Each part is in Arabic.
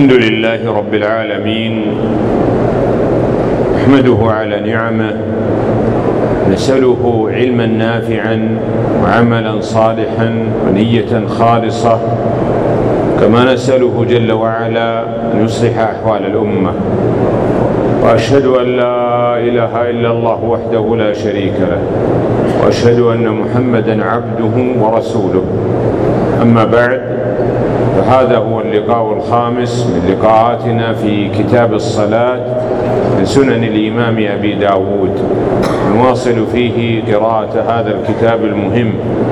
الحمد لله رب العالمين، نحمده على نعمه، نسأله علما نافعا وعملا صالحا ونية خالصة، كما نسأله جل وعلا أن يصلح أحوال الأمة. وأشهد أن لا إله إلا الله وحده لا شريك له، وأشهد أن محمدا عبده ورسوله. أما بعد، فهذا هو اللقاء الخامس من لقاءاتنا في كتاب الصلاة من سنن الإمام أبي داود، نواصل فيه قراءة هذا الكتاب المهم.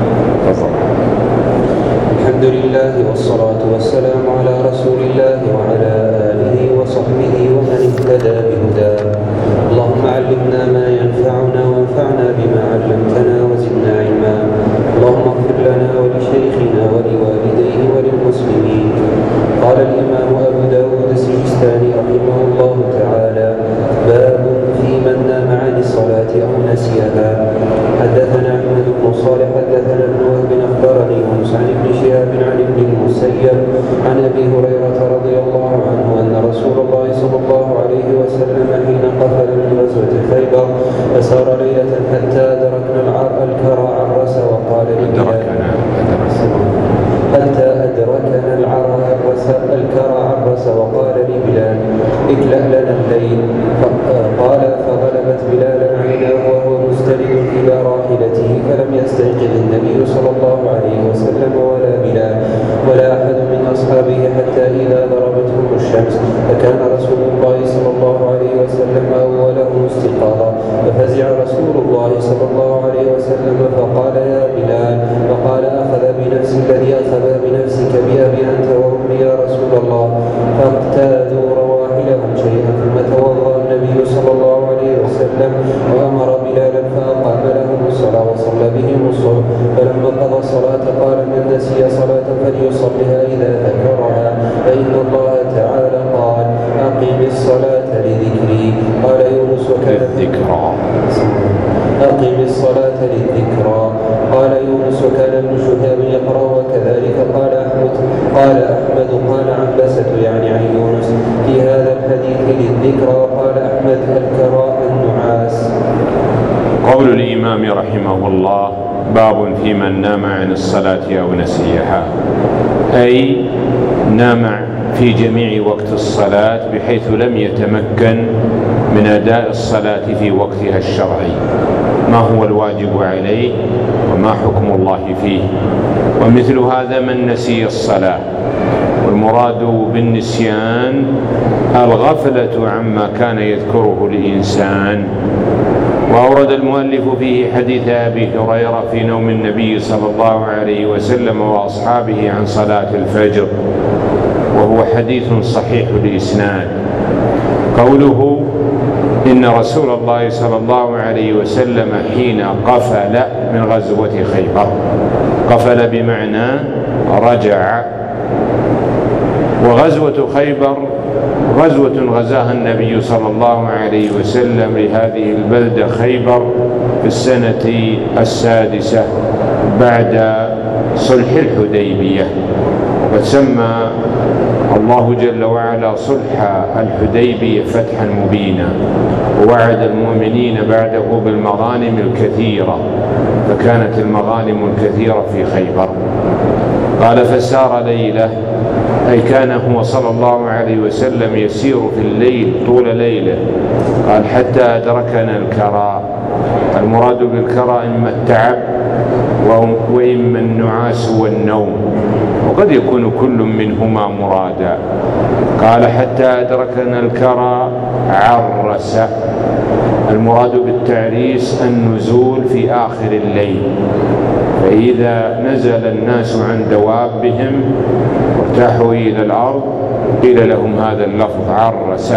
الحمد لله والصلاة والسلام على رسول الله وعلى آله وصحبه ومن اهتدى بهداه. اللهم علمنا ما ينفعنا وانفعنا بما علمتنا وزدنا علما. اللهم اغفر لنا ولشيخنا ولوالديه وللمسلمين. قال الإمام أبو داود السجستاني رحمه الله تعالى: باب في من نام عن الصلاة أو نسيها. حدثنا أحمد بن صالح حدثنا ابن وهب أخبرني يونس عن ابن شهاب عن ابن المسيب عن أبي هريرة رضي الله عنه أن رسول الله صلى الله عليه وسلم حين قفل من غزوة خيبر فسار ليلة حتى أدركنا الكرى عرس وقال لبلال اكلأ لنا الليل. قال فغلبت بلالا عيناه وهو مستند إلى راحلته فلم يستيقظ النبي صلى الله عليه وسلم ولا بلال ولا أحد من أصحابه حتى إذا ضربتهم الشمس، فكان رسول الله صلى الله عليه وسلم أولهم استيقاظا، ففزع رسول الله صلى الله عليه وسلم فقال: يا بلال. فقال: أخذ بنفس الذي أخذ بنفسك بأبي أنت وأمي يا رسول الله. فاقتادوا رواحلهم شيئا، ثم توضأ النبي صلى الله عليه وسلم وأمر بلالا فأقام لهم الصلاة وصلى بهم الصبح. فلما قضى الصلاة قال: من نسي صلاة فليصلها إذا ذكرها، فإن الله تعالى قال: أقم الصلاة لذكري. قال يونس: وكان الذكرى أقم الصلاة للذكرى. قال يونس: وكان ابن شهاب يقرأ وكذلك قال أحمد. قال عنبسة يعني عن يونس في هذا الحديث للذكرى. قال أحمد: الكراء النعاس. قول الإمام رحمه الله: باب في من نام عن الصلاة أو نسيها، أي نام في جميع وقت الصلاة بحيث لم يتمكن من أداء الصلاة في وقتها الشرعي، ما هو الواجب عليه وما حكم الله فيه. ومثل هذا من نسي الصلاة، والمراد بالنسيان الغفلة عما كان يذكره الإنسان. وأورد المؤلف فيه حديث أبي هريرة في نوم النبي صلى الله عليه وسلم وأصحابه عن صلاة الفجر، وهو حديث صحيح الإسناد. قوله: إن رسول الله صلى الله عليه وسلم حين قفل من غزوة خيبر، قفل بمعنى رجع. وغزوة خيبر غزوة غزاها النبي صلى الله عليه وسلم لهذه البلدة خيبر في السنة 6 بعد صلح الحديبية. وقد سمى الله جل وعلا صلح الحديبية فتحا مبينا، ووعد المؤمنين بعده بالمغانم الكثيرة، فكانت المغانم الكثيرة في خيبر. قال: فسار ليلة، أي كان هو صلى الله عليه وسلم يسير في الليل طول ليله. قال: حتى أدركنا الكرى. المراد بالكرى إما التعب وإما النعاس والنوم، وقد يكون كل منهما مرادا. قال: حتى أدركنا الكرى عرس. المراد بالتعريس النزول في آخر الليل، فإذا نزل الناس عن دوابهم وارتاحوا إلى الأرض قيل لهم هذا اللفظ عرس.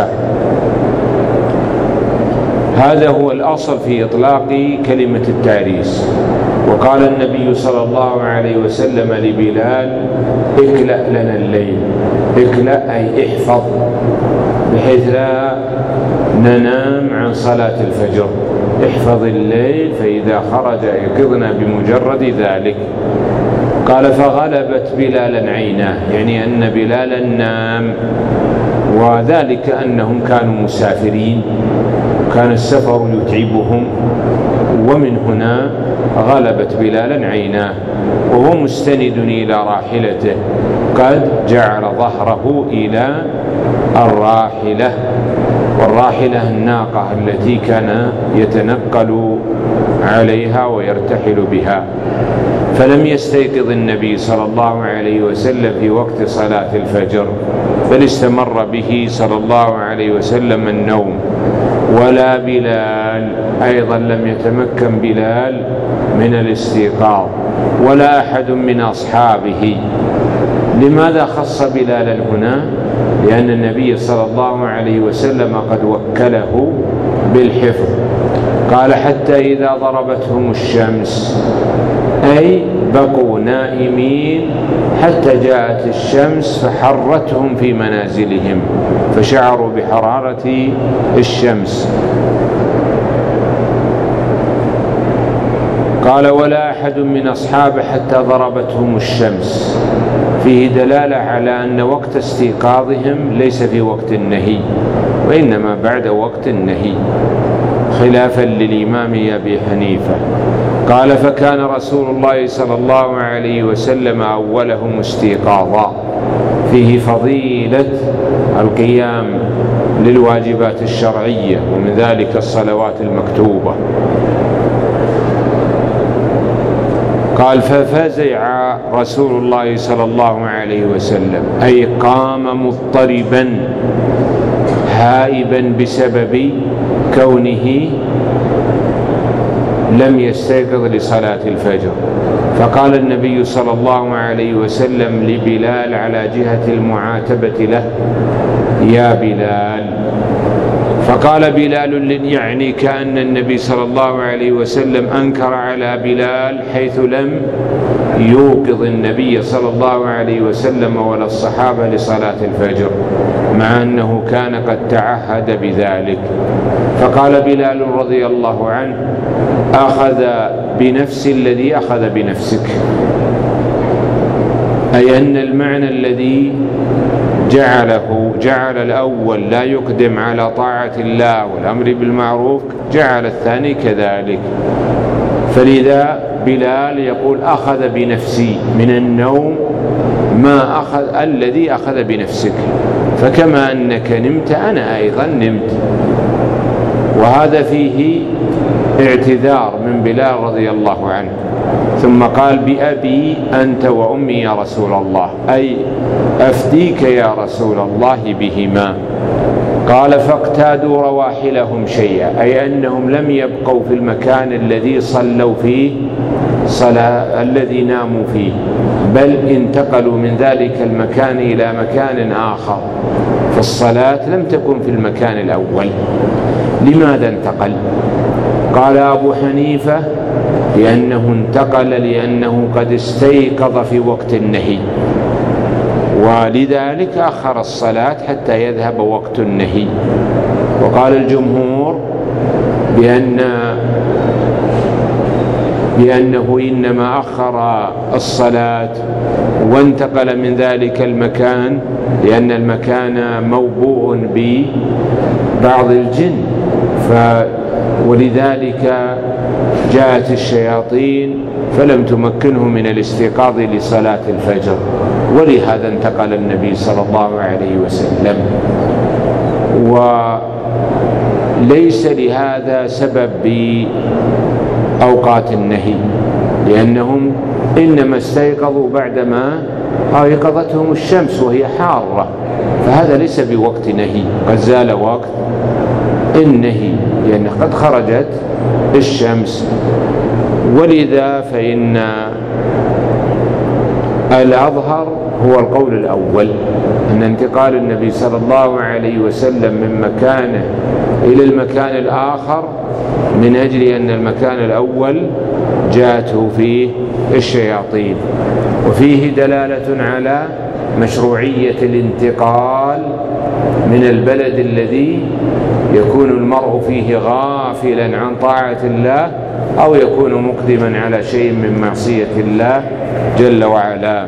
هذا هو الأصل في إطلاق كلمة التعريس. وقال النبي صلى الله عليه وسلم لبلال: اكلأ لنا الليل. اكلأ أي احفظ، بحيث لا ننام عن صلاة الفجر. احفظ الليل، فإذا خرج يقظنا بمجرد ذلك. قال فغلبت بلالا عيناه، يعني أن بلالا نام، وذلك أنهم كانوا مسافرين وكان السفر يتعبهم، ومن هنا غلبت بلالا عيناه وهو مستند إلى راحلته، قد جعل ظهره إلى الراحلة، والراحلة الناقة التي كان يتنقل عليها ويرتحل بها. فلم يستيقظ النبي صلى الله عليه وسلم في وقت صلاة الفجر، بل استمر به صلى الله عليه وسلم النوم، ولا بلال أيضا لم يتمكن بلال من الاستيقاظ، ولا أحد من أصحابه. لماذا خص بلالا هنا؟ لأن النبي صلى الله عليه وسلم قد وكله بالحفظ. قال حتى إذا ضربتهم الشمس، أي بقوا نائمين حتى جاءت الشمس فحرتهم في منازلهم، فشعروا بحرارة الشمس. قال ولا أحد من أصحابه حتى ضربتهم الشمس، فيه دلالة على أن وقت استيقاظهم ليس في وقت النهي، وإنما بعد وقت النهي، خلافا للإمام أبي حنيفة. قال فكان رسول الله صلى الله عليه وسلم أولهم استيقاظا، فيه فضيلة القيام للواجبات الشرعية، ومن ذلك الصلوات المكتوبة. قال ففزع رسول الله صلى الله عليه وسلم، أي قام مضطربا هائبا بسبب كونه لم يستيقظ لصلاة الفجر. فقال النبي صلى الله عليه وسلم لبلال على جهة المعاتبة له: يا بلال. فقال بلال يعني كأن النبي صلى الله عليه وسلم أنكر على بلال حيث لم يوقظ النبي صلى الله عليه وسلم ولا الصحابة لصلاة الفجر، مع أنه كان قد تعهد بذلك. فقال بلال رضي الله عنه: أخذ بنفس الذي أخذ بنفسك، أي أن المعنى الذي جعل الأول لا يقدم على طاعة الله والأمر بالمعروف، جعل الثاني كذلك. فلذا بلال يقول: أخذ بنفسي من النوم ما أخذ الذي أخذ بنفسك، فكما أنك نمت أنا أيضا نمت. وهذا فيه اعتذار من بلال رضي الله عنه. ثم قال: بأبي أنت وأمي يا رسول الله، أي أفديك يا رسول الله بهما. قال: فاقتادوا رواحلهم شيئا، أي أنهم لم يبقوا في المكان الذي صلوا فيه الذي ناموا فيه، بل انتقلوا من ذلك المكان إلى مكان آخر، فالصلاة لم تكن في المكان الأول. لماذا انتقل؟ قال أبو حنيفة: لأنه انتقل لأنه قد استيقظ في وقت النهي، ولذلك أخر الصلاة حتى يذهب وقت النهي. وقال الجمهور بأنه إنما أخر الصلاة وانتقل من ذلك المكان لأن المكان موبوء ببعض الجن، ولذلك جاءت الشياطين فلم تمكنه من الاستيقاظ لصلاة الفجر، ولهذا انتقل النبي صلى الله عليه وسلم. وليس لهذا سبب بأوقات النهي، لأنهم إنما استيقظوا بعدما أيقظتهم الشمس وهي حارة، فهذا ليس بوقت نهي، قد زال وقت النهي لأن قد خرجت الشمس. ولذا فإن الأظهر هو القول الأول، أن انتقال النبي صلى الله عليه وسلم من مكانه إلى المكان الآخر من أجل أن المكان الأول جاءته فيه الشياطين. وفيه دلالة على مشروعية الانتقال من البلد الذي يكون المرء فيه غافلا عن طاعة الله أو يكون مقدما على شيء من معصية الله جل وعلا.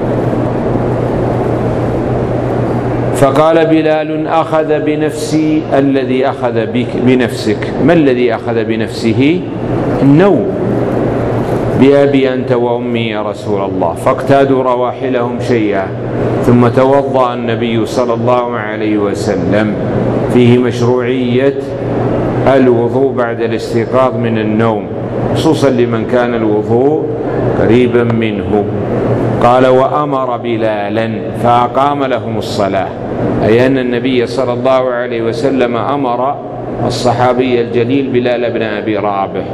فقال بلال: أخذ بنفسي الذي أخذ بنفسك. ما الذي أخذ بنفسه؟ النوم. بأبي أنت وأمي يا رسول الله. فاقتادوا رواحلهم شيئا ثم توضأ النبي صلى الله عليه وسلم. فيه مشروعية الوضوء بعد الاستيقاظ من النوم، خصوصا لمن كان الوضوء قريبا منه. قال: وأمر بلالا فأقام لهم الصلاة، أي أن النبي صلى الله عليه وسلم أمر الصحابي الجليل بلال بن أبي رابح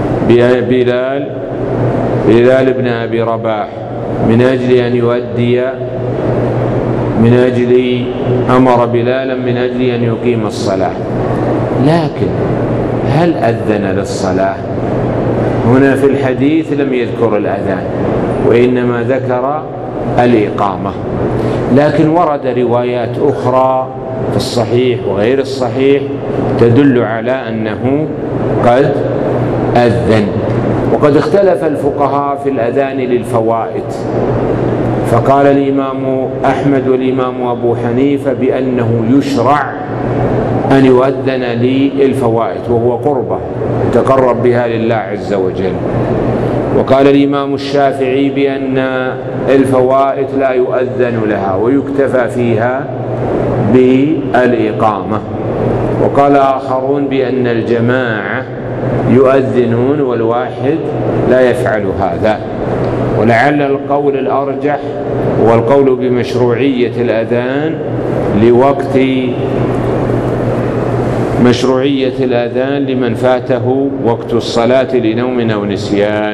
بلال بن أبي رباح من أجل أمر بلالا من أجل أن يقيم الصلاة. لكن هل أذن للصلاة؟ هنا في الحديث لم يذكر الأذان، وإنما ذكر الإقامة. لكن ورد روايات أخرى في الصحيح وغير الصحيح تدل على أنه قد أذن. وقد اختلف الفقهاء في الأذان للفوائد، فقال الإمام أحمد والإمام أبو حنيفة بأنه يشرع أن يؤذن للفوائد، وهو قربة يتقرب بها لله عز وجل. وقال الإمام الشافعي بأن الفوائد لا يؤذن لها ويكتفى فيها بالإقامة. وقال آخرون بأن الجماعة يؤذنون والواحد لا يفعل هذا. ولعل القول الأرجح هو القول بمشروعية الأذان لوقت مشروعية الأذان لمن فاته وقت الصلاة لنوم أو نسيان.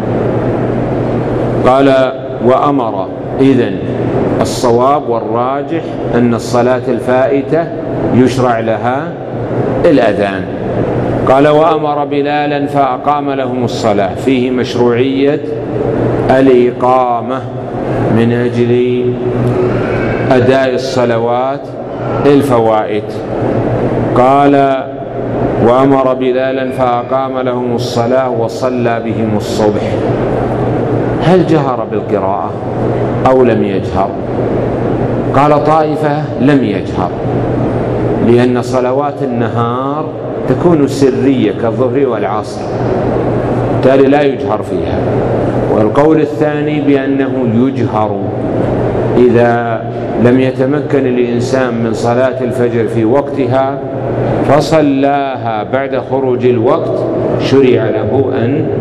قال: وأمر. إذن الصواب والراجح أن الصلاة الفائتة يشرع لها الأذان. قال: وأمر بلالا فأقام لهم الصلاة. فيه مشروعية الإقامة من أجل أداء الصلوات الفوائد. قال: وأمر بلالا فأقام لهم الصلاة وصلى بهم الصبح. هل جهر بالقراءة أو لم يجهر؟ قال طائفة: لم يجهر، لأن صلوات النهار تكون سرية كالظهر والعصر، بالتالي لا يجهر فيها. والقول الثاني بأنه يجهر إذا لم يتمكن الإنسان من صلاة الفجر في وقتها فصلاها بعد خروج الوقت، شرع له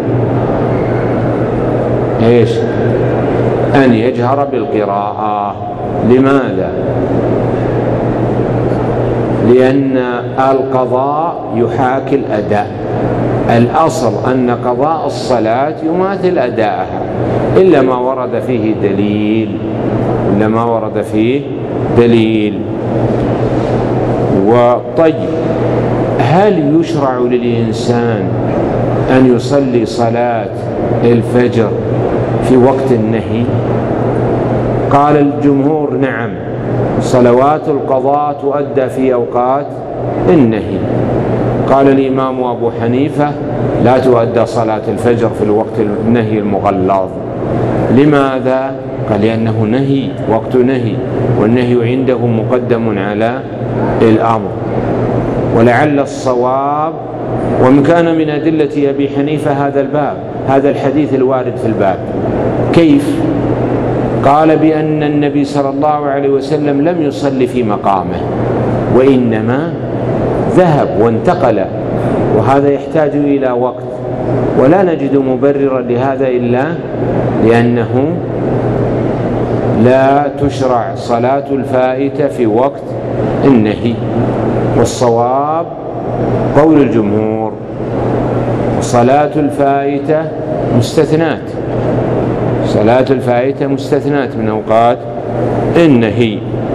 أن يجهر بالقراءة. لماذا؟ لأن القضاء يحاكي الأداء. الأصل أن قضاء الصلاة يماثل أداءها إلا ما ورد فيه دليل. وطيب، هل يشرع للإنسان أن يصلي صلاة الفجر في وقت النهي؟ قال الجمهور: نعم، صلوات القضاء تؤدى في أوقات النهي. قال الإمام أبو حنيفة: لا تؤدى صلاة الفجر في الوقت النهي المغلظ. لماذا؟ قال: لأنه نهي، وقت نهي، والنهي عنده مقدم على الأمر. ولعل الصواب، ومن كان من أدلة أبي حنيفة هذا الحديث الوارد في الباب. كيف؟ قال: بأن النبي صلى الله عليه وسلم لم يصلي في مقامه، وإنما ذهب وانتقل، وهذا يحتاج إلى وقت، ولا نجد مبررا لهذا إلا لأنه لا تشرع صلاة الفائتة في وقت النهي. والصواب قول الجمهور: صلاة الفائتة مستثنات من أوقات النهي.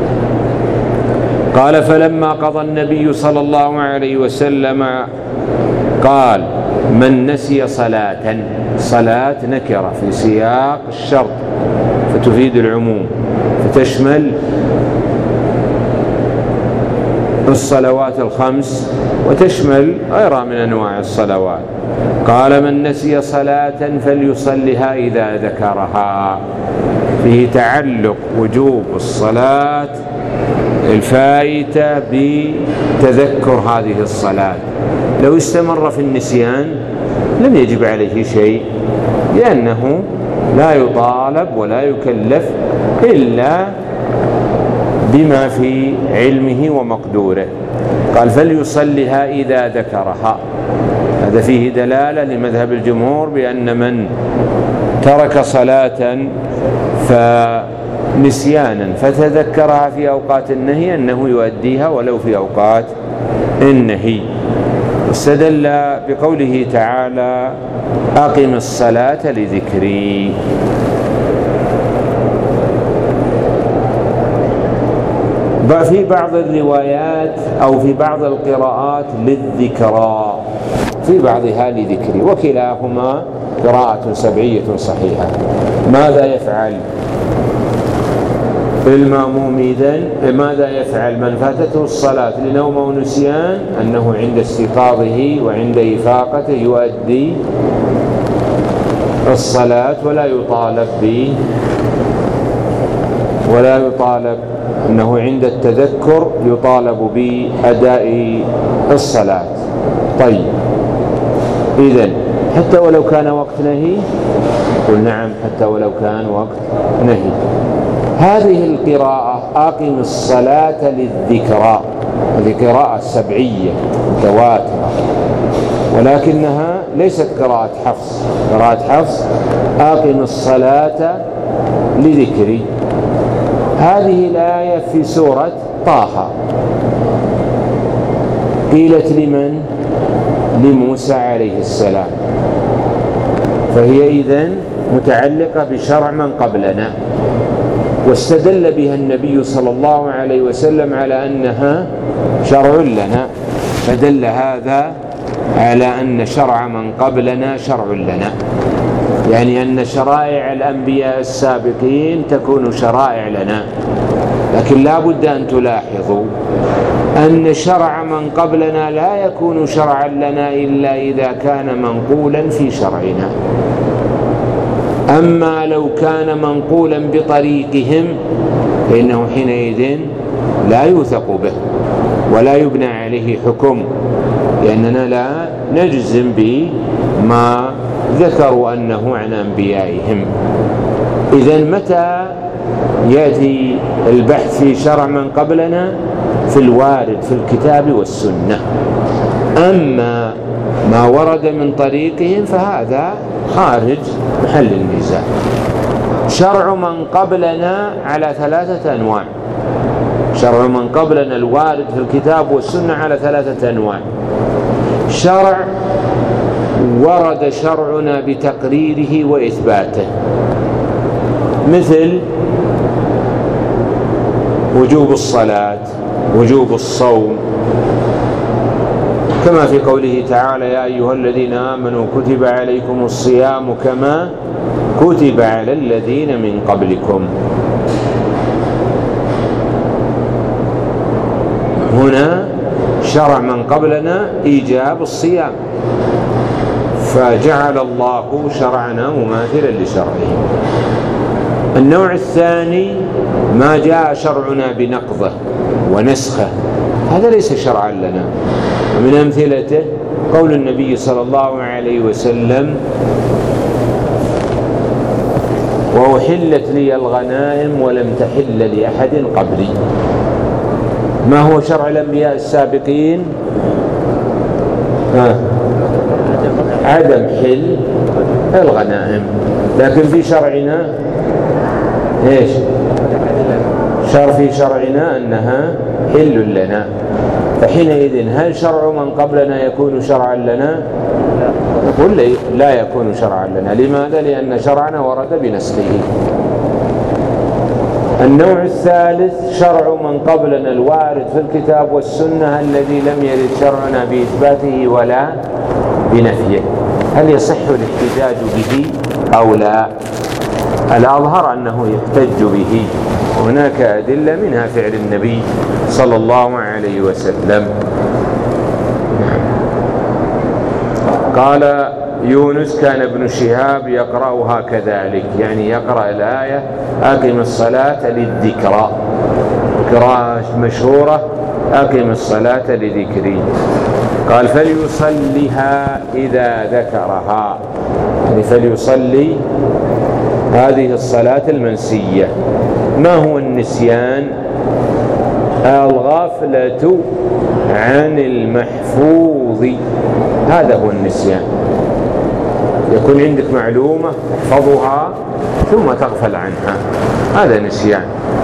قال: فلما قضى النبي صلى الله عليه وسلم قال: من نسي صلاة نكرة في سياق الشرط فتفيد العموم، فتشمل الصلوات الخمس وتشمل غيرها من أنواع الصلوات. قال: من نسي صلاة فليصلها إذا ذكرها. فيه تعلق وجوب الصلاة الفائتة بتذكر هذه الصلاة. لو استمر في النسيان لم يجب عليه شيء، لأنه لا يطالب ولا يكلف إلا بما في علمه ومقدوره. قال: فليصلها إذا ذكرها. هذا فيه دلالة لمذهب الجمهور بأن من ترك صلاة فنسيانا فتذكرها في أوقات النهي أنه يؤديها ولو في أوقات النهي. استدل بقوله تعالى: أقم الصلاة لذكري. في بعض الروايات أو في بعض القراءات للذكرى، في بعضها لذكري، وكلاهما قراءة سبعية صحيحة. ماذا يفعل المأموم إذن؟ ماذا يفعل من فاتته الصلاة لنوم ونسيان؟ أنه عند استيقاظه وعند إفاقته يؤدي الصلاة ولا يطالب أنه عند التذكر يطالب بأداء الصلاة. طيب، إذن حتى ولو كان وقت نهي؟ قل نعم، حتى ولو كان وقت نهي. هذه القراءة أقم الصلاة للذكرى، هذه قراءة سبعية متواترة، ولكنها ليست قراءة حفص. قراءة حفص أقم الصلاة لذكري. هذه الآية في سورة طه، قيلت لمن؟ لموسى عليه السلام، فهي إذن متعلقة بشرع من قبلنا، واستدل بها النبي صلى الله عليه وسلم على أنها شرع لنا، فدل هذا على أن شرع من قبلنا شرع لنا، يعني أن شرائع الأنبياء السابقين تكون شرائع لنا. لكن لا بد أن تلاحظوا أن شرع من قبلنا لا يكون شرعا لنا إلا إذا كان منقولا في شرعنا. أما لو كان منقولا بطريقهم فإنه حينئذ لا يوثق به ولا يبنى عليه حكم، لأننا لا نجزم بما ذكروا أنه عن أنبيائهم. إذن متى يأتي البحث في شرع من قبلنا؟ في الوارد في الكتاب والسنة. أما ما ورد من طريقهم فهذا خارج محل النزاع. شرع من قبلنا على ثلاثة أنواع. شرع من قبلنا الوارد في الكتاب والسنة على ثلاثة أنواع. شرع ورد شرعنا بتقريره وإثباته، مثل وجوب الصلاة، وجوب الصوم، كما في قوله تعالى: يا أيها الذين آمنوا كتب عليكم الصيام كما كتب على الذين من قبلكم. هنا شرع من قبلنا إيجاب الصيام، فجعل الله شرعنا مماثلا لشرعه. النوع الثاني ما جاء شرعنا بنقضه ونسخه، هذا ليس شرعا لنا. ومن أمثلته قول النبي صلى الله عليه وسلم: وأحلت لي الغنائم ولم تحل لأحد قبلي. ما هو شرع الأنبياء السابقين؟ عدم حل الغنائم، لكن في شرعنا ايش؟ في شرعنا أنها حل لنا. فحينئذ هل شرع من قبلنا يكون شرعا لنا؟ نقول لا يكون شرعا لنا. لماذا؟ لأن شرعنا ورد بنسخه. النوع الثالث شرع من قبلنا الوارد في الكتاب والسنة الذي لم يرد شرعنا بإثباته ولا بنفيه. هل يصح الاحتجاج به أو لا؟ الأظهر أنه يحتج به، هناك أدلة منها فعل النبي صلى الله عليه وسلم. قال يونس كان ابن شهاب يقرأها كذلك، يعني يقرأ الآية أقم الصلاة للذكرى، قراءة مشهورة أقم الصلاة لذكري. قال فليصليها إذا ذكرها، يعني فليصلي هذه الصلاة المنسية. ما هو النسيان؟ الغفلة عن المحفوظ، هذا هو النسيان. يكون عندك معلومة تحفظها ثم تغفل عنها، هذا نسيان.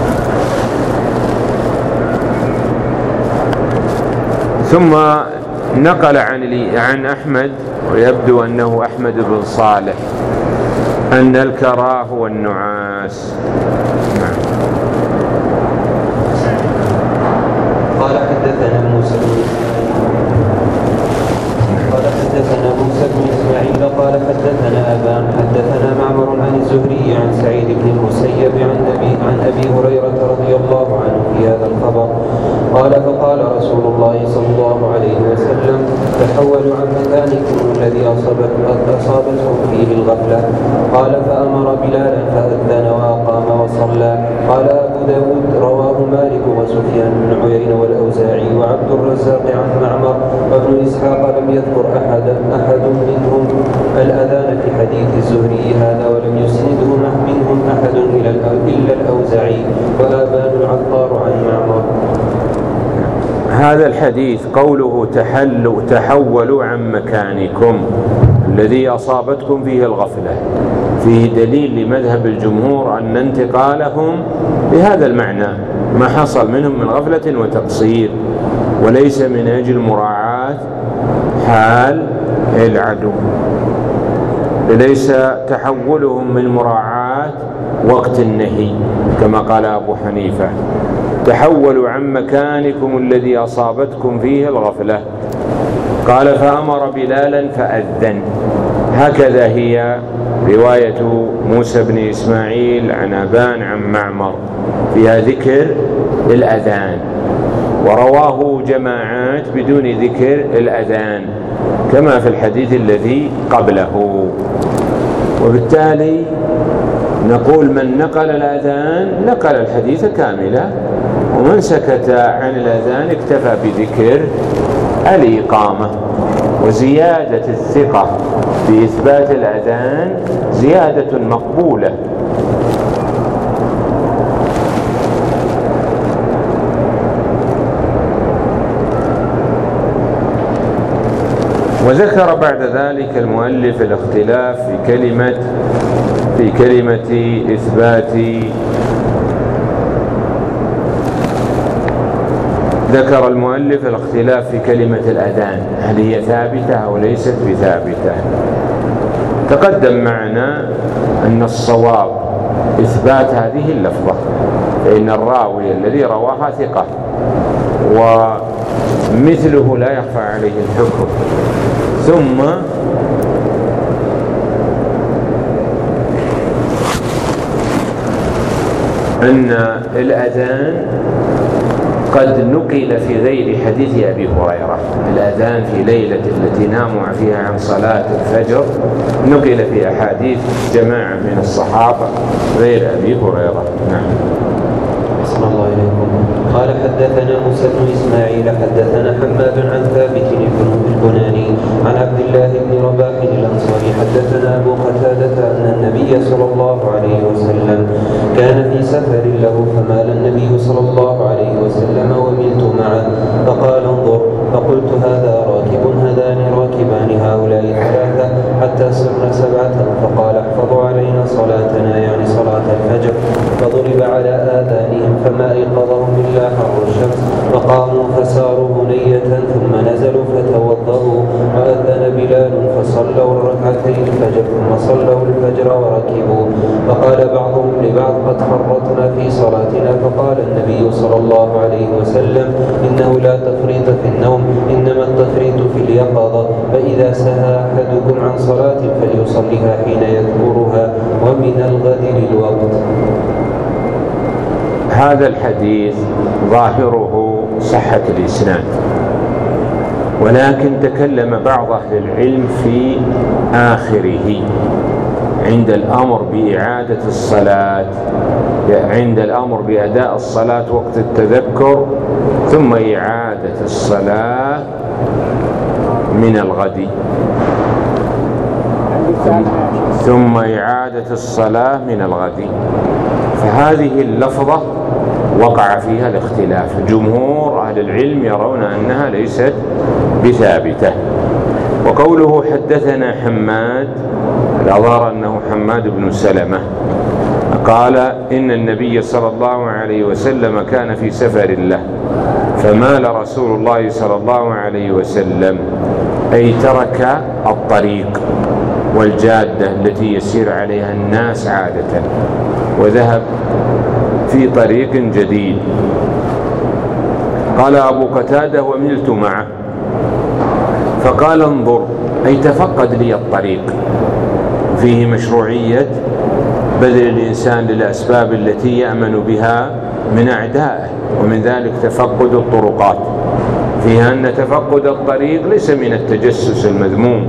ثم نقل عن أحمد، ويبدو أنه أحمد بن صالح، أن الكراه هو النعاس. قال حدثنا موسى بن إسماعيل قال حدثنا أبان حدثنا معمر عن الزهري عن سعيد بن المسيب عن أبي هريرة رضي الله عنه في هذا الخبر قال فقال رسول الله صلى الله عليه وسلم تحولوا عن مكانكم الذي أصابتكم فيه الغفلة. قال فأمر بلالا فأذن وأقام وصلى. قال أبو داود رواه مالك وسفيان بن عيينة والأوزاعي وعبد الرزاق عن معمر وابن إسحاق لم يذكر أحد منهم الأذان في حديث الزهري هذا ولم يسنده منهم أحد إلا الأوزاعي وآبان العطار عن معمر. هذا الحديث قوله تحولوا عن مكانكم الذي أصابتكم فيه الغفلة فيه دليل لمذهب الجمهور أن انتقالهم بهذا المعنى ما حصل منهم من غفلة وتقصير، وليس من أجل مراعاة حال العدو، ليس تحولهم من مراعاة وقت النهي كما قال أبو حنيفة. تحولوا عن مكانكم الذي أصابتكم فيه الغفلة. قال فأمر بلالا فأذن. هكذا هي رواية موسى بن إسماعيل عن أبان عن معمر، فيها ذكر الأذان، ورواه جماعات بدون ذكر الأذان كما في الحديث الذي قبله. وبالتالي نقول من نقل الأذان نقل الحديث كاملا، ومن سكت عن الأذان اكتفى بذكر الإقامة. وزيادة الثقة بإثبات الأذان زيادة مقبولة. وذكر بعد ذلك المؤلف الاختلاف في كلمة إثبات، ذكر المؤلف الاختلاف في كلمة الأذان، هل هي ثابتة أو ليست بثابتة. تقدم معنا أن الصواب إثبات هذه اللفظة، فإن الراوي الذي رواها ثقة ومثله لا يخفى عليه الحكم. ثم أن الأذان قد نقل في غير حديث أبي هريرة، الأذان في ليلة التي ناموا فيها عن صلاة الفجر نقل في أحاديث جماعة من الصحابة غير أبي هريرة. نعم. صلى الله عليكم. قال حدثنا موسى بن إسماعيل حدثنا حماد عن ثابت البناني عن عبد الله بن رباح الأنصاري حدثنا أبو قتادة أن النبي صلى الله عليه وسلم كان في سفر له فمال النبي صلى الله عليه وسلم وملت معه فقال انظر، فقلت هذا راكب هذان راكبان هؤلاء ثلاثة حتى صرنا سبعة، فقال احفظوا علينا صلاتنا يعني صلاة الفجر، فضرب على آذانهم فما أيقظهم إلا حر الشمس، فقاموا فساروا بنية ثم نزلوا فتوضأوا وأذن بلال فصلوا ركعتي الفجر ثم صلوا الفجر وركبوا. فقال بعضهم لبعض قد فرطنا في صلاتنا، فقال النبي صلى الله عليه وسلم إنه لا تفريط في النوم، إنما التفريط في اليقظة، فإذا سهى أحدكم عن صلاة فليصليها حين يذكرها ومن الغد للوقت. هذا الحديث ظاهره صحة الإسناد، ولكن تكلم بعض أهل العلم في آخره عند الأمر بإعادة الصلاة، عند الأمر بأداء الصلاة وقت التذكر، ثم إعادة الصلاة من الغد، ثم إعادة الصلاة من الغد. فهذه اللفظة وقع فيها الاختلاف، جمهور أهل العلم يرون أنها ليست بثابتة. وقوله حدثنا حماد، الأظهر أنه حماد بن سلمة، قال إن النبي صلى الله عليه وسلم كان في سفر له فمال رسول الله صلى الله عليه وسلم، أي ترك الطريق والجادة التي يسير عليها الناس عادة وذهب في طريق جديد. قال أبو قتادة وملت معه فقال انظر، أي تفقد لي الطريق. فيه مشروعية بذل الإنسان للأسباب التي يأمن بها من أعدائه، ومن ذلك تفقد الطرقات، فيها أن تفقد الطريق ليس من التجسس المذموم.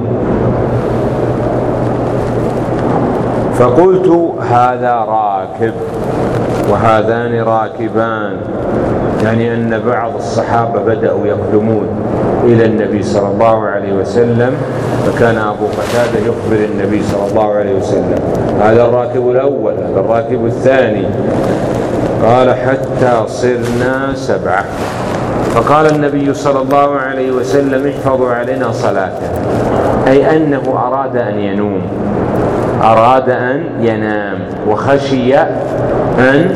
فقلت هذا راكب وهذان راكبان، يعني أن بعض الصحابة بدأوا يقدمون إلى النبي صلى الله عليه وسلم، فكان أبو قتادة يخبر النبي صلى الله عليه وسلم هذا الراكب الأول، هذا الراكب الثاني. قال حتى صرنا 7. فقال النبي صلى الله عليه وسلم احفظوا علينا صلاتنا، أي أنه أراد أن ينوم، أراد أن ينام، وخشي أن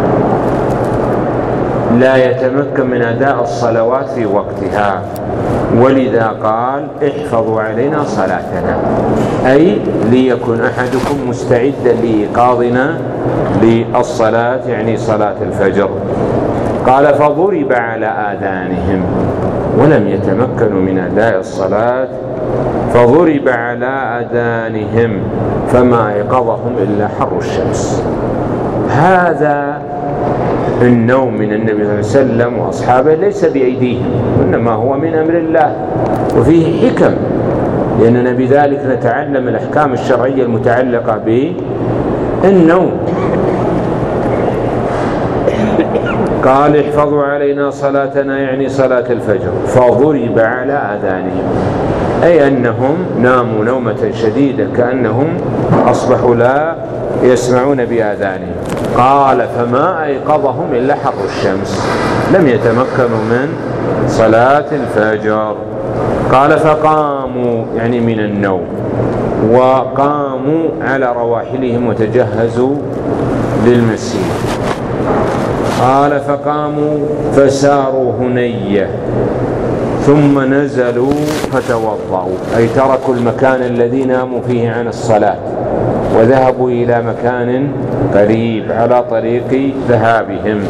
لا يتمكن من أداء الصلوات في وقتها، ولذا قال احفظوا علينا صلاتنا، أي ليكن أحدكم مستعدا لإيقاظنا للصلاة، يعني صلاة الفجر. قال فضرب على آذانهم، ولم يتمكنوا من أداء الصلاة، فضرب على آذانهم فما أيقظهم إلا حر الشمس. هذا النوم من النبي صلى الله عليه وسلم وأصحابه ليس بأيديهم، إنما هو من أمر الله، وفيه حكم، لأننا بذلك نتعلم الأحكام الشرعية المتعلقة بالنوم. قال احفظوا علينا صلاتنا، يعني صلاة الفجر، فضرب على آذانهم، أي أنهم ناموا نومة شديدة كأنهم أصبحوا لا يسمعون بآذانهم. قال فما أيقظهم إلا حر الشمس، لم يتمكنوا من صلاة الفجر. قال فقاموا، يعني من النوم، وقاموا على رواحلهم وتجهزوا للمسير. قال فقاموا فساروا هنية ثم نزلوا فتوضأوا، أي تركوا المكان الذي ناموا فيه عن الصلاة وذهبوا إلى مكان قريب على طريق ذهابهم.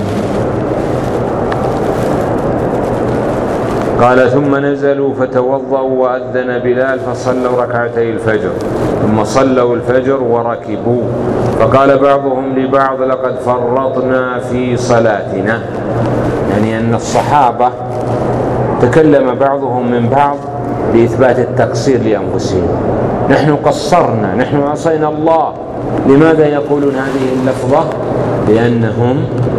قال ثم نزلوا فتوضأوا وأذن بلال فصلوا ركعتي الفجر، ثم صلوا الفجر وركبوا. فقال بعضهم لبعض لقد فرطنا في صلاتنا، يعني أن الصحابة تكلم بعضهم من بعض بإثبات التقصير لأنفسهم، نحن قصرنا، نحن عصينا الله. لماذا يقولون هذه اللفظة؟ لأنهم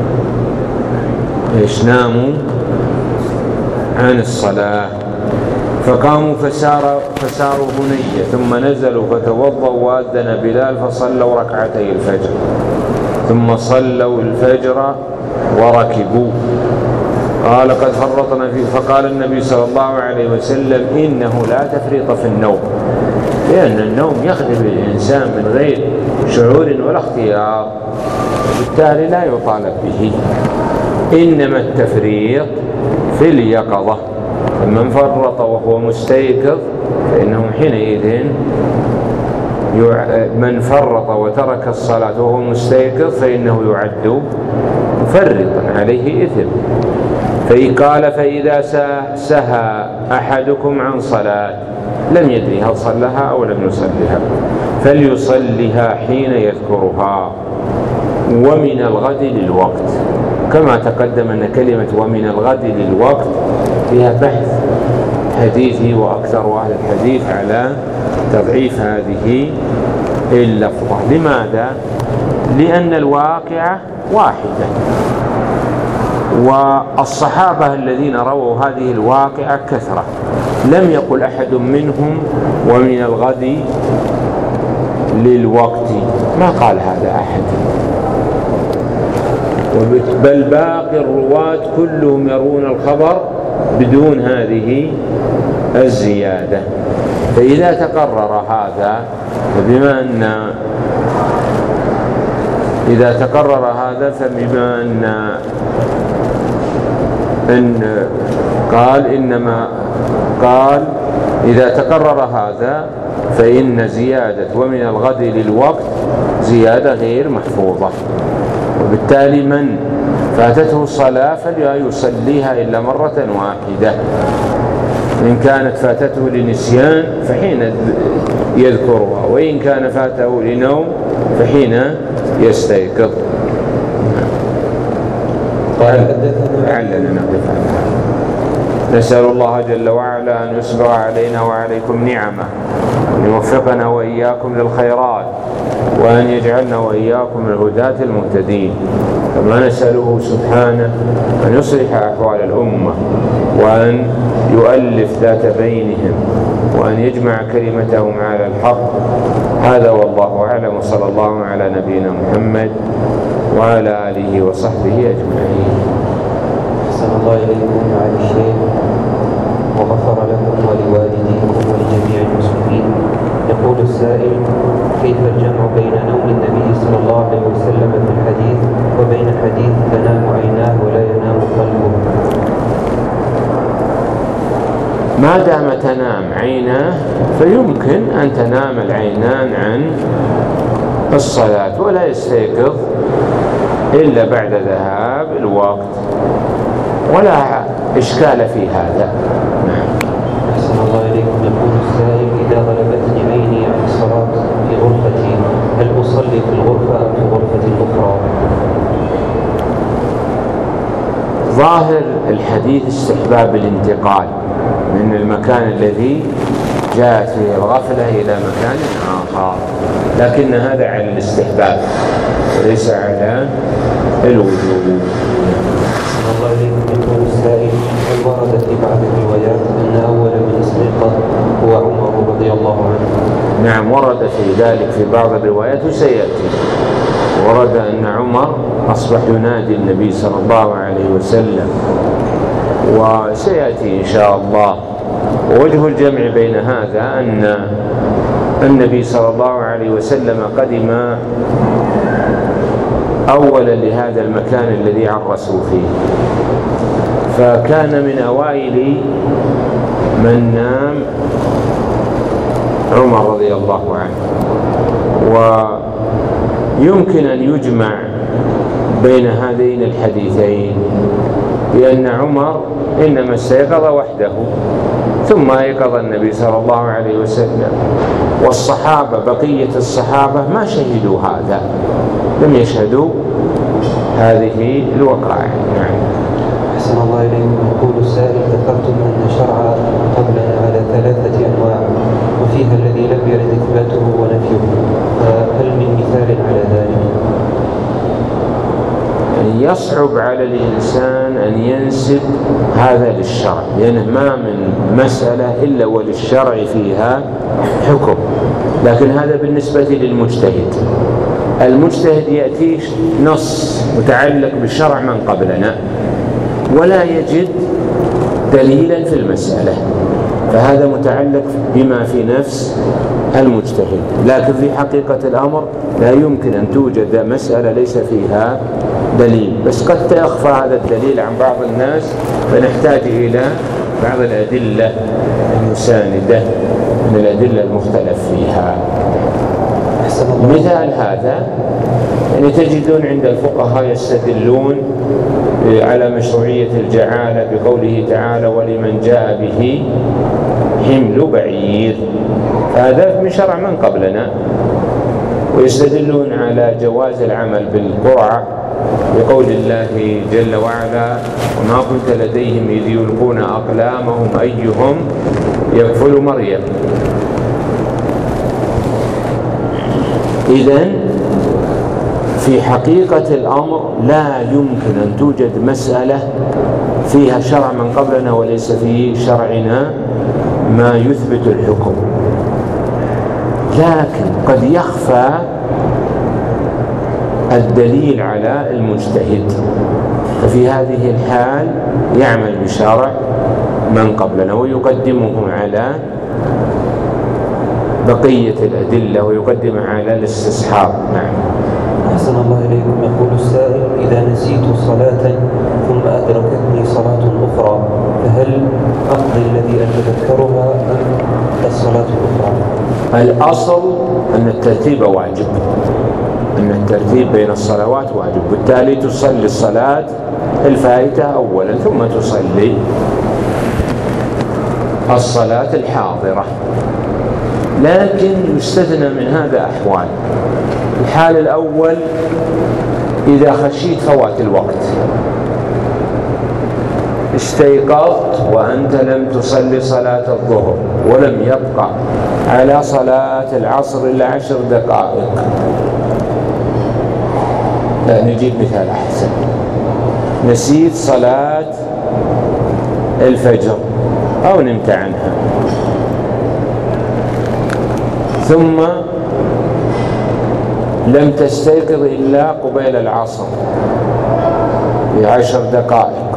ناموا عن الصلاة. فقاموا فساروا هنية ثم نزلوا فتوضأوا وأذن بلال فصلوا ركعتي الفجر، ثم صلوا الفجر وركبوا. قال قد فرطنا فيه. فقال النبي صلى الله عليه وسلم إنه لا تفريط في النوم، لأن النوم يخدم الإنسان من غير شعور ولا اختيار، وبالتالي لا يطالب به، إنما التفريط في اليقظة. من فرط وهو مستيقظ فإنه حينئذ من فرط وترك الصلاة وهو مستيقظ فإنه يعد مفرطا، عليه إثم. قال فإذا سهى أحدكم عن صلاة لم يدري هل صلها أو لم يصلها فليصلها حين يذكرها، ومن الغد للوقت، كما تقدم أن كلمة ومن الغد للوقت فيها بحث حديثي، وأكثر أهل الحديث على تضعيف هذه اللفظة. لماذا؟ لأن الواقعة واحدة، والصحابة الذين رووا هذه الواقعة كثرة، لم يقل أحد منهم ومن الغد للوقت، ما قال هذا أحد، بل باقي الرواة كلهم يرون الخبر بدون هذه الزيادة. فإذا تقرر هذا، فبما أن قال إذا تقرر هذا فإن زيادة ومن الغد للوقت زيادة غير محفوظة، وبالتالي من فاتته الصلاة فلا يصليها إلا مرة واحدة. إن كانت فاتته لنسيان فحين يذكرها، وإن كان فاته لنوم فحين يستيقظ. لعلنا نقف على هذا. نسأل الله جل وعلا أن يسبغ علينا وعليكم نعمه، وأن يوفقنا وإياكم للخيرات، وأن يجعلنا وإياكم من الهداة المهتدين. كما نسأله سبحانه أن يصلح أحوال الأمة، وأن يؤلف ذات بينهم، وأن يجمع كلمتهم على الحق. هذا والله أعلم، وصلى الله على نبينا محمد وعلى آله وصحبه أجمعين. أحسن الله إليكم معالي الشيخ، وغفر لكم ولوالديكم ولجميع المسلمين. يقول السائل: كيف الجمع بين نوم النبي صلى الله عليه وسلم في الحديث وبين حديث تنام عيناه ولا ينام قلبه؟ ما دام تنام عيناه فيمكن أن تنام العينان عن الصلاة ولا يستيقظ إلا بعد ذهاب الوقت، ولا إشكال في هذا. أحسن الله إليكم. يقول السائل: إذا غلبتني عيني عن الصلاة في غرفتي، هل أصلي في الغرفة أم في غرفة أخرى؟ ظاهر الحديث استحباب الانتقال من المكان الذي جاءت فيه الغفلة إلى مكان آخر، لكن هذا على الاستحباب وليس على الوجوب. الله إليكم. يقول السائل: هل ورد في بعض الروايات أن أول من استيقظ هو عمر رضي الله عنه؟ نعم، ورد في ذلك في بعض الروايات وسيأتي. ورد أن عمر أصبح ينادي النبي صلى الله عليه وسلم، وسيأتي إن شاء الله. ووجه الجمع بين هذا أن النبي صلى الله عليه وسلم قدم أولا لهذا المكان الذي عرسوا فيه، فكان من أوائل من نام عمر رضي الله عنه. ويمكن أن يجمع بين هذين الحديثين، لأن عمر إنما استيقظ وحده، ثم أيقظ النبي صلى الله عليه وسلم، والصحابة بقية الصحابة ما شهدوا هذا، لم يشهدوا هذه الوقائع. نعم. أحسن الله إليكم. يقول السائل: ذكرتم أن الشرع قبلنا على 3 أنواع، وفيها الذي لم يرد إثباته ونفيه، فهل من مثال على ذلك؟ يصعب على الإنسان أن ينسب هذا للشرع، لأنه ما من مسألة إلا وللشرع فيها حكم، لكن هذا بالنسبة للمجتهد. المجتهد يأتي نص متعلق بالشرع من قبلنا ولا يجد دليلا في المسألة، فهذا متعلق بما في نفس المجتهد. لكن في حقيقة الأمر لا يمكن أن توجد مسألة ليس فيها دليل، بس قد تأخفى هذا الدليل عن بعض الناس، فنحتاج إلى بعض الأدلة المساندة من الأدلة المختلف فيها. مثال هذا يعني تجدون عند الفقهاء يستدلون على مشروعية الجعالة بقوله تعالى: ولمن جاء به حمل بعير، هذا من شرع من قبلنا، ويستدلون على جواز العمل بالقرعة بقول الله جل وعلا: وما كنت لديهم إذ يلقون أقلامهم أيهم يكفل مريم. إذن في حقيقة الأمر لا يمكن أن توجد مسألة فيها شرع من قبلنا وليس في شرعنا ما يثبت الحكم، لكن قد يخفى الدليل على المجتهد، ففي هذه الحال يعمل بشرع من قبلنا ويقدمهم على بقية الأدلة ويقدم على الاستصحاب. نعم. أحسن الله إليكم. يقول السائل: إذا نسيت صلاة ثم أدركتني صلاة أخرى فهل أقضي الذي أتذكرها أم الصلاة الأخرى؟ الأصل أن الترتيب واجب، أن الترتيب بين الصلوات واجب، بالتالي تصلي الصلاة الفائتة أولا ثم تصلي الصلاة الحاضرة. لكن يستثنى من هذا أحوال. الحال الأول: إذا خشيت فوات الوقت، استيقظت وأنت لم تصلي صلاة الظهر ولم يبقى على صلاة العصر إلا 10 دقائق. لا، نجيب مثال أحسن. نسيت صلاة الفجر أو نمت عنها، ثم لم تستيقظ إلا قبيل العصر ب10 دقائق.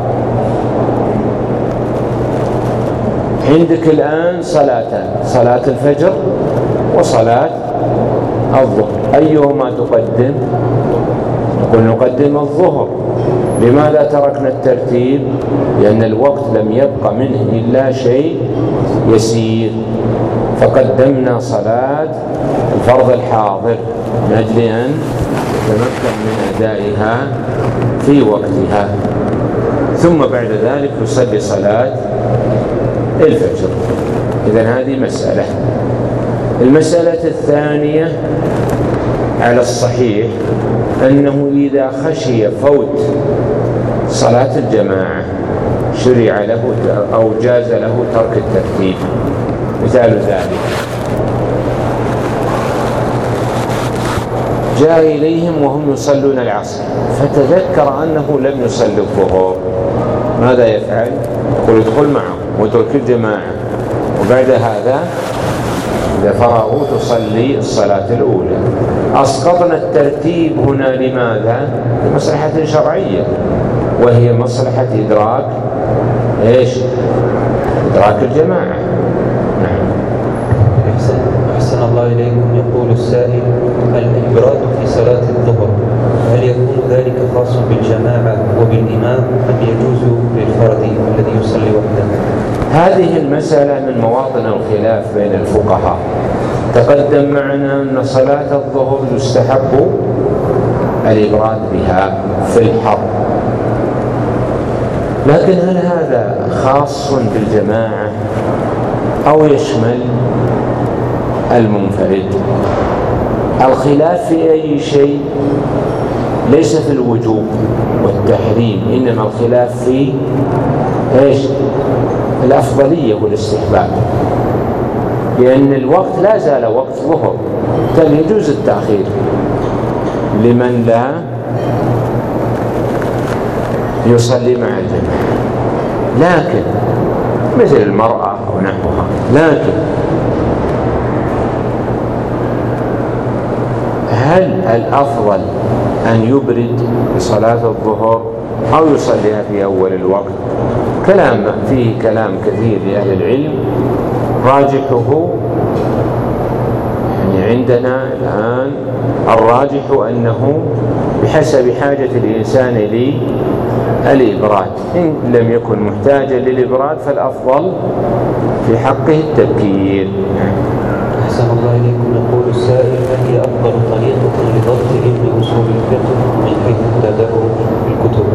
عندك الآن صلاتان: صلاة الفجر وصلاة الظهر، أيهما تقدم؟ نقول نقدم الظهر. لماذا تركنا الترتيب؟ لأن الوقت لم يبق منه إلا شيء يسير، فقدمنا صلاة الفرض الحاضر من أجل أن نتمكن من أدائها في وقتها، ثم بعد ذلك نصلي صلاة الفجر. إذن هذه مسألة. المسألة الثانية على الصحيح أنه إذا خشي فوت صلاة الجماعة شرع له أو جاز له ترك الترتيب. مثال ذلك: جاء إليهم وهم يصلون العصر فتذكر أنه لم يصلي الظهر، ماذا يفعل؟ يقول: ادخل معهم واترك الجماعة، وبعد هذا إذا فرغوا تصلي الصلاة الأولى. أسقطنا الترتيب هنا لماذا؟ لمصلحة شرعية، وهي مصلحة إدراك إدراك الجماعة. نعم. أحسن الله إليكم. يقول السائل: الإبراد في صلاة الظهر هل يكون ذلك خاص بالجماعة وبالإمام أم يجوز للفرد الذي يصلي وحده؟ هذه المسألة من مواطن الخلاف بين الفقهاء. تقدم معنا أن صلاة الظهر يستحب الإبراد بها في الحر، لكن هل هذا خاص بالجماعة أو يشمل المنفرد؟ الخلاف في أي شيء ليس في الوجوب والتحريم، إنما الخلاف في الأفضلية والاستحباب، لأن الوقت لا زال وقت ظهر، بل يجوز التأخير لمن لا يصلي مع الجماعة، لكن مثل المرأة أو نحوها. لكن هل الأفضل أن يبرد صلاة الظهر أو يصليها في أول الوقت؟ فيه كلام كثير لأهل العلم، راجحه عندنا الآن الراجح أنه بحسب حاجة الإنسان للإبراد، إن لم يكن محتاجا للإبراد فالأفضل في حقه التبكير. أحسن الله إليكم. يقول السائل: ما هي أفضل طريقة لضبط علم أصول الفقه من حيث التدرج في الكتب؟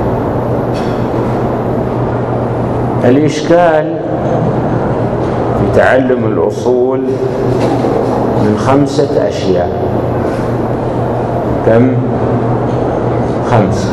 الإشكال في تعلم الأصول من 5 أشياء. كم؟ 5.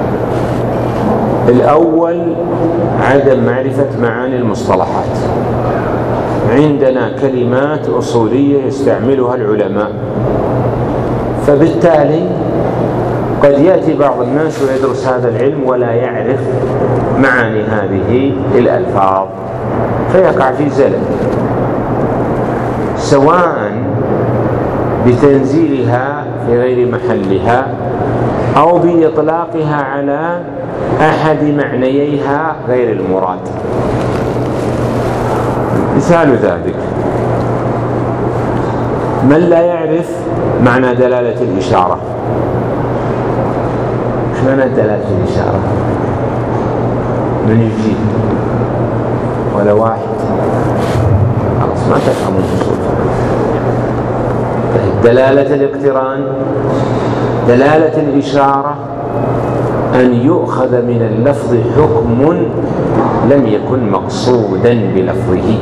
الأول عدم معرفة معاني المصطلحات. عندنا كلمات أصولية يستعملها العلماء، فبالتالي قد يأتي بعض الناس ويدرس هذا العلم ولا يعرف معاني هذه الألفاظ فيقع في زلل، سواء بتنزيلها في غير محلها أو بإطلاقها على أحد معنييها غير المراد. مثال ذلك من لا يعرف معنى دلالة الإشارة. ايش معنى دلالة الإشارة؟ من يجيب؟ ولا واحد؟ خلاص ما تفهمون أصول. دلالة الاقتران، دلالة الإشارة أن يؤخذ من اللفظ حكم لم يكن مقصودا بلفظه.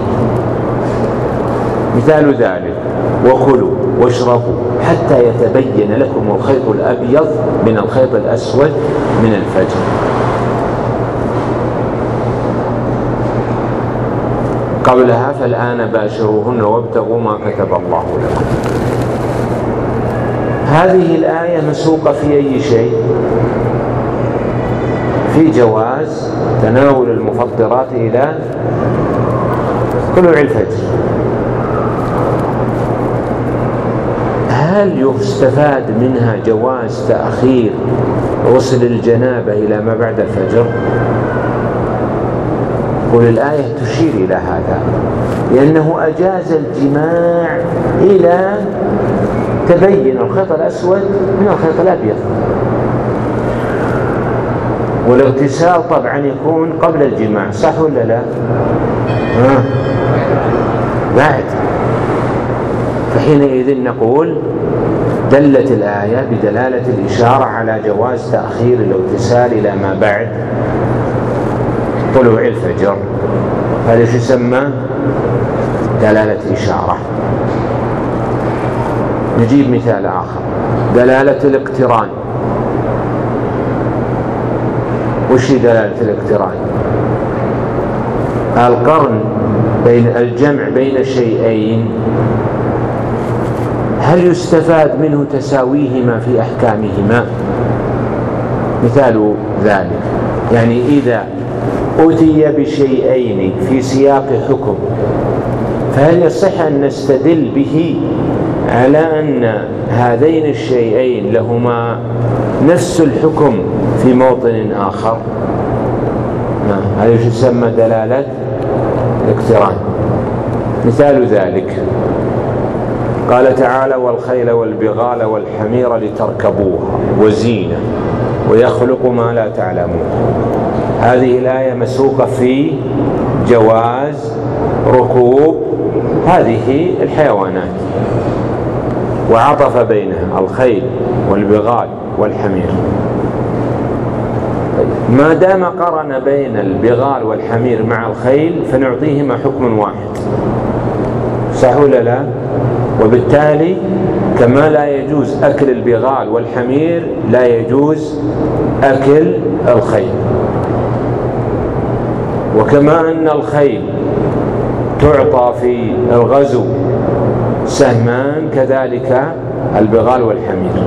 مثال ذلك وكلوا واشربوا حتى يتبين لكم الخيط الأبيض من الخيط الأسود من الفجر. قبلها فالآن باشروهن وابتغوا ما كتب الله لكم. هذه الآية مسوقة في أي شيء؟ في جواز تناول المفطرات إلى طلوع الفجر. هل يستفاد منها جواز تأخير غسل الجنابة إلى ما بعد الفجر؟ والآية تشير إلى هذا، لأنه أجاز الجماع إلى تبين الخيط الأسود من الخيط الأبيض، والاغتسال طبعا يكون قبل الجماع، صح ولا لا؟ بعد. فحينئذ نقول دلت الآية بدلالة الإشارة على جواز تأخير الاغتسال إلى ما بعد طلوع الفجر. هذا شو يسمى؟ دلالة إشارة. نجيب مثال آخر، دلالة الاقتران. وش دلالة الاقتران؟ القرن بين الجمع بين شيئين، هل يستفاد منه تساويهما في أحكامهما؟ مثال ذلك يعني إذا أتي بشيئين في سياق حكم فهل يصح أن نستدل به على أن هذين الشيئين لهما نفس الحكم في موطن آخر؟ هذا يسمى دلالة الاقتران. مثال ذلك قال تعالى والخيل والبغال والحمير لتركبوها وزينة ويخلق ما لا تعلمون. هذه الآية مسوقة في جواز ركوب هذه الحيوانات، وعطف بينها الخيل والبغال والحمير. ما دام قرن بين البغال والحمير مع الخيل فنعطيهما حكم واحد، صح ولا لا؟ وبالتالي كما لا يجوز أكل البغال والحمير لا يجوز أكل الخيل، وكما أن الخيل تعطى في الغزو سهمان كذلك البغال والحمير.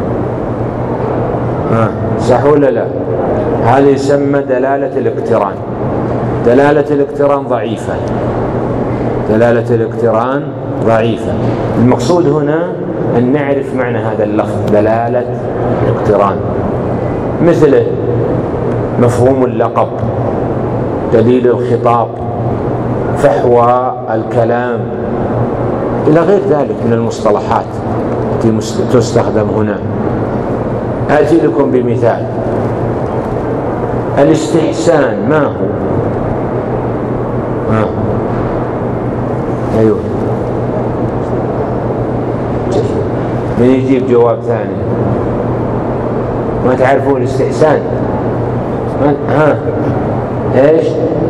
صح ولا لا؟ هذا يسمى دلالة الاقتران. دلالة الاقتران ضعيفة، دلالة الاقتران ضعيفة. المقصود هنا أن نعرف معنى هذا اللفظ دلالة الاقتران، مثل مفهوم اللقب، دليل الخطاب، فحوى الكلام، إلى غير ذلك من المصطلحات التي تستخدم هنا. آتي لكم بمثال. الاستحسان ما هو؟ أيوه، من يجيب جواب ثاني؟ ما تعرفون الاستحسان؟ ايش؟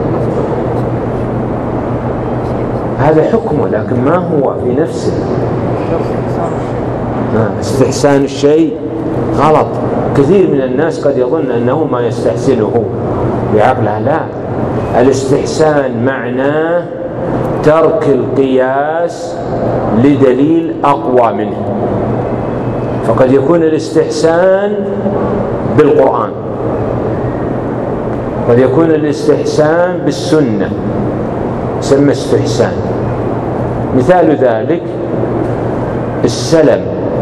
هذا حكمه لكن ما هو في نفسه. استحسان الشيء غلط. كثير من الناس قد يظن أنه ما يستحسنه بعقله. لا، الاستحسان معناه ترك القياس لدليل أقوى منه. فقد يكون الاستحسان بالقرآن، قد يكون الاستحسان بالسنة، يسمى استحسان. مثال ذلك السلم،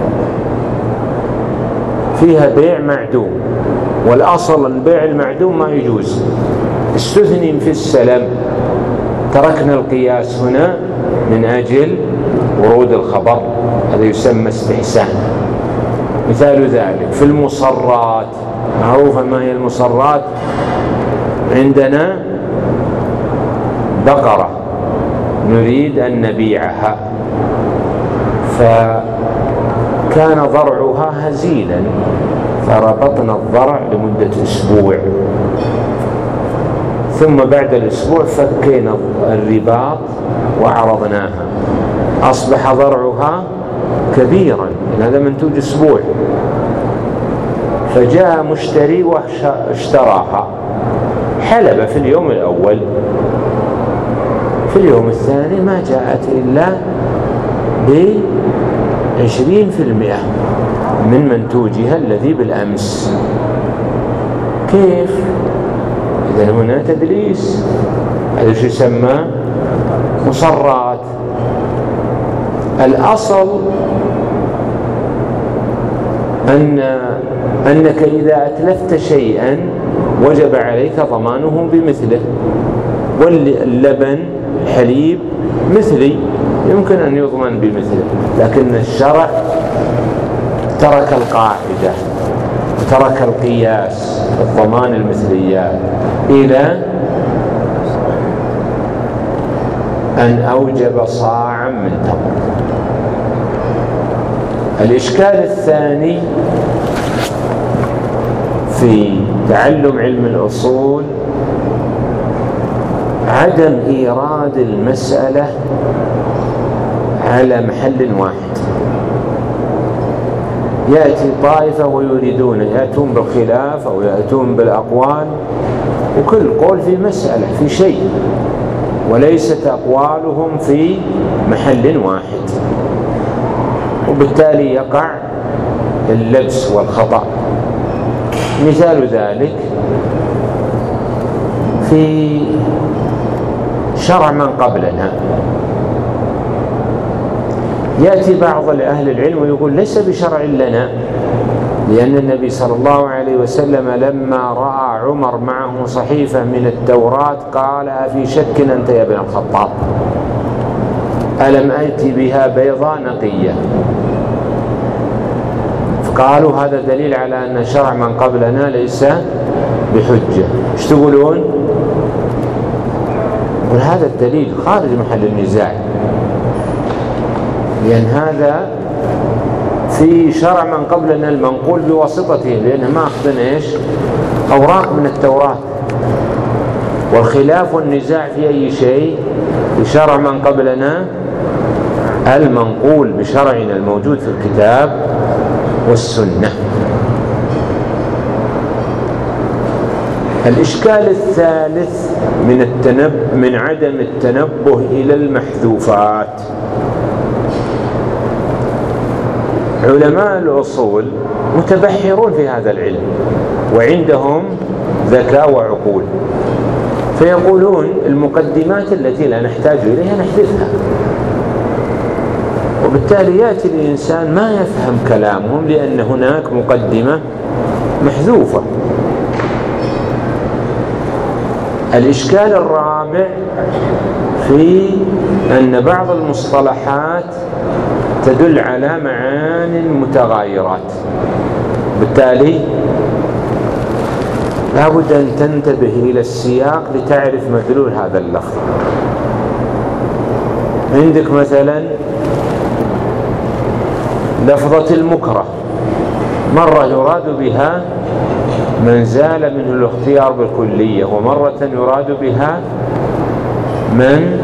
فيها بيع معدوم، والأصل أن بيع المعدوم ما يجوز، استثني في السلم، تركنا القياس هنا من أجل ورود الخبر، هذا يسمى استحسان. مثال ذلك في المصرات، معروفة ما هي المصرات؟ عندنا بقرة نريد أن نبيعها، فكان ضرعها هزيلا، فربطنا الضرع لمدة أسبوع، ثم بعد الأسبوع فكينا الرباط وعرضناها، أصبح ضرعها كبيرا، هذا منتوج أسبوع، فجاء مشتري واشتراها، حلب في اليوم الأول، في اليوم الثاني ما جاءت إلا ب20% من منتوجها الذي بالأمس. كيف؟ إذن هنا تدليس، هذا شو يسمى؟ مصرات. الأصل أنك إذا أتلفت شيئا وجب عليك ضمانه بمثله، واللبن حليب مثلي يمكن أن يضمن بمثله، لكن الشرع ترك القاعدة وترك القياس الضمان المثليات إلى أن أوجب صاعا من تمر. الإشكال الثاني في تعلم علم الأصول عدم إيراد المسألة على محل واحد. يأتي طائفة ويريدون يأتون بالخلاف أو يأتون بالأقوال، وكل قول في مسألة في شيء، وليست أقوالهم في محل واحد، وبالتالي يقع اللبس والخطأ. مثال ذلك في شرع من قبلنا، يأتي بعض أهل العلم ويقول ليس بشرع لنا، لأن النبي صلى الله عليه وسلم لما رأى عمر معه صحيفة من التوراة قال أفي شك أنت يا ابن الخطاب؟ ألم أتي بها بيضاء نقية؟ فقالوا هذا دليل على أن شرع من قبلنا ليس بحجة. ايش تقولون؟ يقول هذا الدليل خارج محل النزاع، لأن هذا في شرع من قبلنا المنقول بواسطته، لأنه ما أخذنا إيش؟ أوراق من التوراة. والخلاف والنزاع في أي شيء؟ بشرع من قبلنا المنقول بشرعنا الموجود في الكتاب والسنة. الإشكال الثالث من عدم التنبه إلى المحذوفات. علماء الأصول متبحرون في هذا العلم وعندهم ذكاء وعقول، فيقولون المقدمات التي لا نحتاج إليها نحذفها، وبالتالي يأتي الإنسان ما يفهم كلامهم لأن هناك مقدمة محذوفة. الإشكال الرابع في أن بعض المصطلحات تدل على معان متغايرات، بالتالي لا بد أن تنتبه إلى السياق لتعرف مدلول هذا اللفظ. عندك مثلا لفظة المكره، مرة يراد بها من زال منه الاختيار بالكلية، ومرة يراد بها من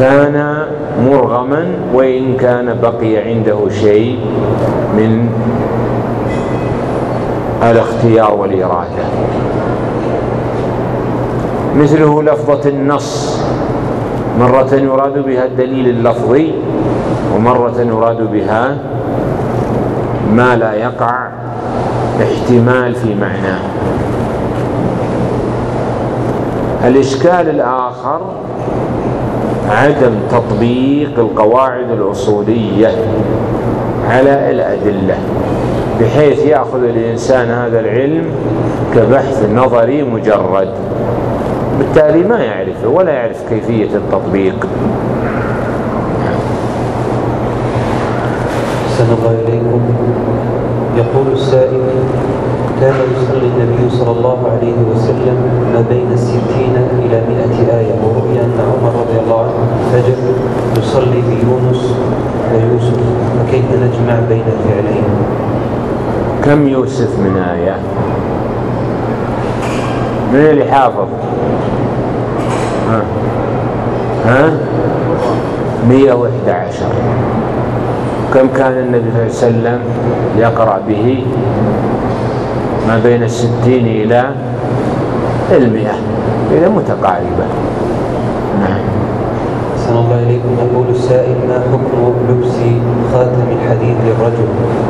كان مرغما وإن كان بقي عنده شيء من الاختيار والإرادة. مثله لفظة النص، مرة يراد بها الدليل اللفظي، ومرة يراد بها ما لا يقع احتمال في معناه. الإشكال الآخر عدم تطبيق القواعد الأصولية على الأدلة، بحيث يأخذ الإنسان هذا العلم كبحث نظري مجرد، بالتالي ما يعرفه ولا يعرف كيفية التطبيق. أحسن الله إليكم. يقول السائل: كان يصلي النبي صلى الله عليه وسلم ما بين 60 إلى 100 آية، ورؤيا أن عمر رضي الله عنه الفجر يصلي بيونس ويوسف، فكيف نجمع بين الفعلين؟ كم يوسف من آية؟ من اللي حافظ؟ 111. كم كان النبي صلى الله عليه وسلم يقرأ به؟ ما بين 60 إلى 100، إذا متقاربة. نعم. أحسن الله إليكم. يقول السائل: ما حكم لبس خاتم الحديد للرجل؟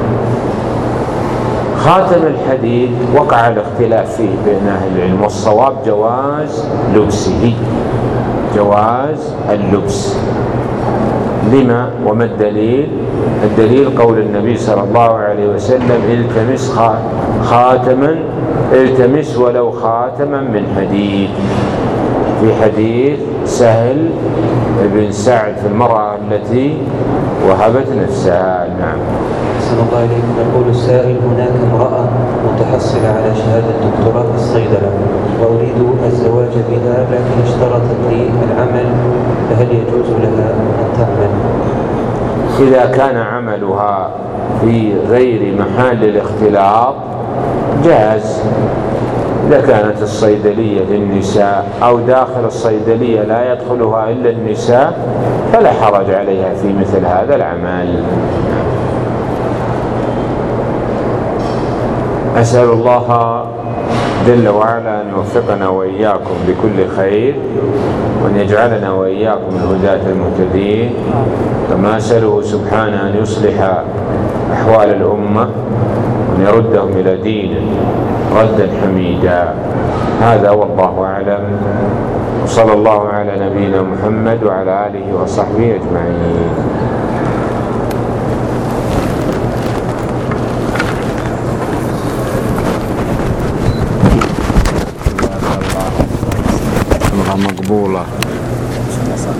خاتم الحديد وقع الاختلاف فيه بين أهل العلم، والصواب جواز لبسه، جواز اللبس. لما وما الدليل؟ الدليل قول النبي صلى الله عليه وسلم: التمس خاتما، التمس ولو خاتما من حديد، في حديث سهل بن سعد في المرأة التي وهبت نفسها. نعم. أحسن الله إليكم. يقول السائل: هناك امرأة متحصلة على شهادة دكتوراه في الصيدلة، وأريد الزواج بها، لكن اشترطت لي العمل، فهل يجوز لها أن تعمل؟ إذا كان عملها في غير محل الاختلاط جاز. إذا كانت الصيدلية للنساء أو داخل الصيدلية لا يدخلها إلا النساء فلا حرج عليها في مثل هذا العمل. أسأل الله جل وعلا أن يوفقنا وإياكم بكل خير، وأن يجعلنا وإياكم الهداة المهتدين، كما أسأله سبحانه أن يصلح أحوال الأمة وأن يردهم إلى دينه ردا حميدا. هذا والله أعلم، وصلى الله على نبينا محمد وعلى آله وصحبه أجمعين. مقبولة.